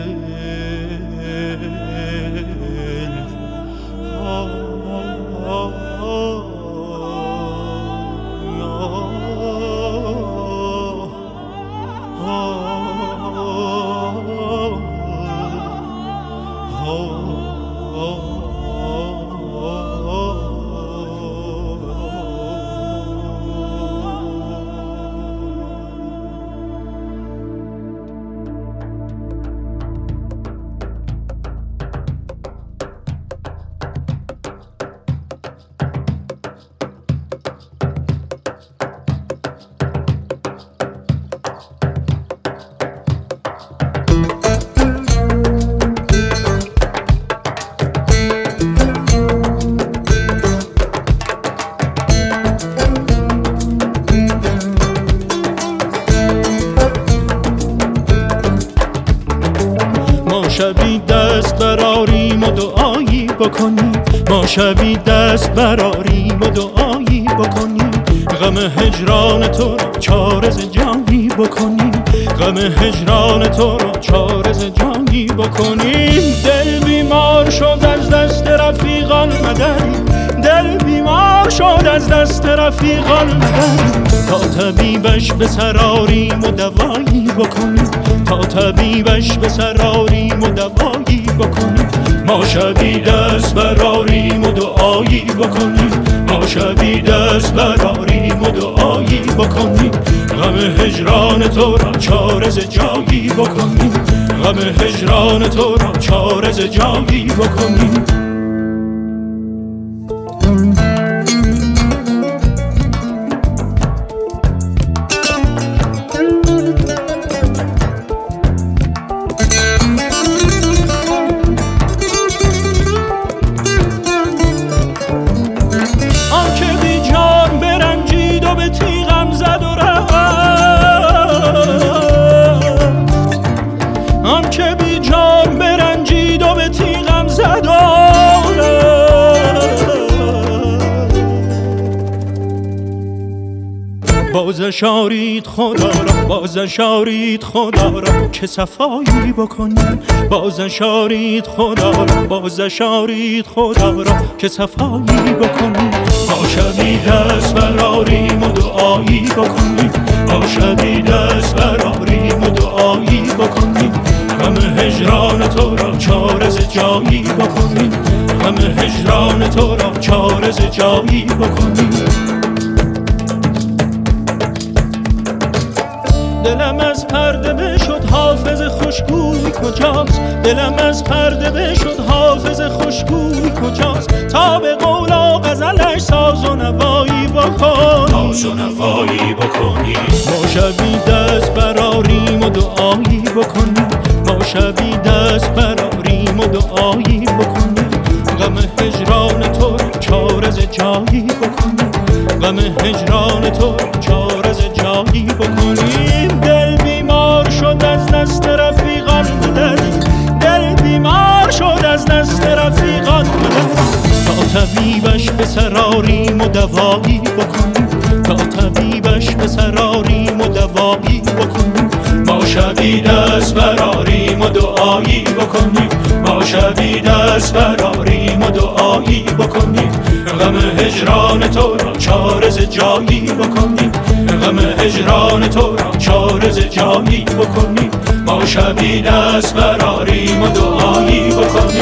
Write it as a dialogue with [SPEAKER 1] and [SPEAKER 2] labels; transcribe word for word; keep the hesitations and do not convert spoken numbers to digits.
[SPEAKER 1] شبی دست براریم و دعایی بکنیم، ما شبی دست براریم و دعایی بکنیم، غم هجران تو را چارز جانی بکنیم، غم هجران تو را چارز جانی بکنیم. دل بیمار شد از دست رفیقان مدریم، دل بیمار شد از دست رفیقان مدریم، تا طبیبش به سراریم و دوایی بکنیم، تا طبیبش به سراریم و دوایی بکنیم. ما شبی دست براریم و دعایی بکنیم، ما شبی دست براریم و دعایی بکنیم، غم هجران تو را چارز جایی بکنیم، غم هجران تو را چارز جایی بکنیم. باز شارید خدا را، باز شارید خدا را که صفایی بکنیم، باز شارید خدا را، باز شارید خدا را که صفایی بکنیم. ما شبی دست براریم و دعایی بکنیم، ما شبی دست براریم و دعایی بکنیم، غم هجران تو را چارز جایی بکنیم، غم هجران تو را چارز جایی بکنیم. دلم از پرده بشد حافظ خوشگوی کجاست، دلم از پرده بشد حافظ خوشگوی کجاست، تا به قول و غزلش ساز و نوایی بکنی، ساز و نوایی بکنی. ما شبی دست براریم و دعایی بکنیم، ما شبی دست براریم و دعایی بکنیم، غم هجران تو چارز جایی بکنیم، غم هجران تو چارز جایی بکنیم. دل بیمار شد از دست رفیقان مدریم، دل بیمار شد از دست رفیقان مدریم، تا طبیبش به سراریم و دوایی بکنیم، تا طبیبش به سراریم و دوایی بکنیم. ما شبی دست براریم و دعایی بکنیم، ما شبی دست براریم و دعایی بکنیم، غم هجران تو را چارز جایی بکنیم، غم هجران تو را چارز جایی بکنیم. ما شبی دست براریم و دعایی بکنیم،